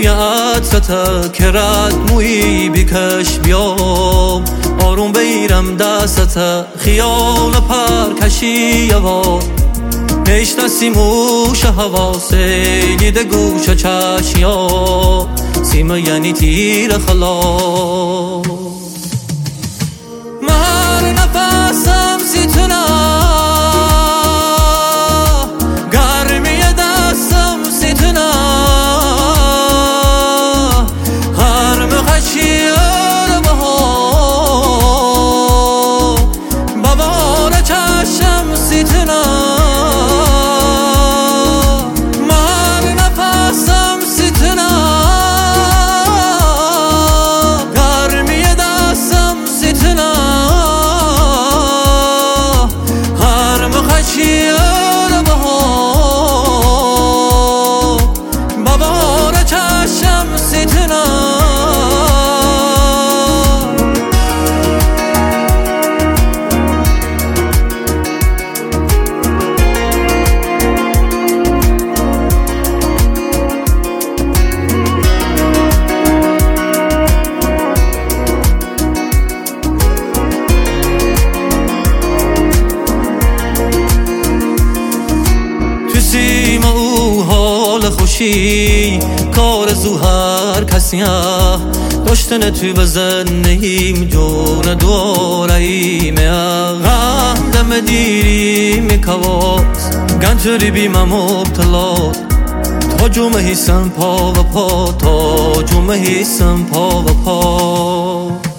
بوی عطرته که رد مویی بیکش بیام آروم بیرم دستته خیال پر کشی یوا نشناسی موش هوا سیلید گوش چشیا سیمه یعنی تیر خلا مهر نفسم سیتونه گرمی دستم سیتونه هر مخشی بابار چشم سیتونه سیم او حال خوشی کار زو هر کسیه داشتن توی بزنیم جون دواریم غم دم دیری میکواز گنجری بیمم مبتلات تا جمعه هیسم پا و پا تا جمعه هیسم پا و پا